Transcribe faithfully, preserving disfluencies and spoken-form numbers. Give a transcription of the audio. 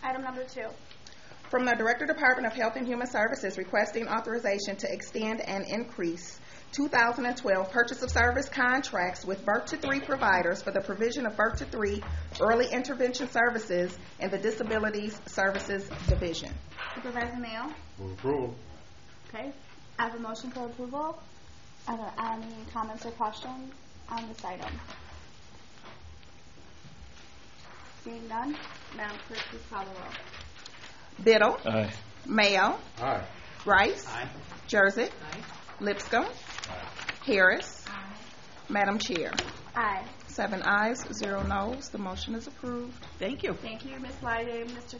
Item number two. From the Director, Department of Health and Human Services, requesting authorization to extend and increase two thousand twelve purchase of service contracts with birth to three providers for the provision of birth to three early intervention services in the Disabilities Services Division. Supervisor Mayo? Move approval. Okay. I have a motion for approval. Are there any comments or questions on this item? Seeing none, Madam Clerk, please call the roll. Biddle. Aye. Mayo. Aye. Rice. Aye. Jersic. Aye. Lipscomb. Aye. Harris. Aye. Madam Chair. Aye. Seven ayes, zero noes. The motion is approved. Thank you. Thank you, Miz Lyday. Mister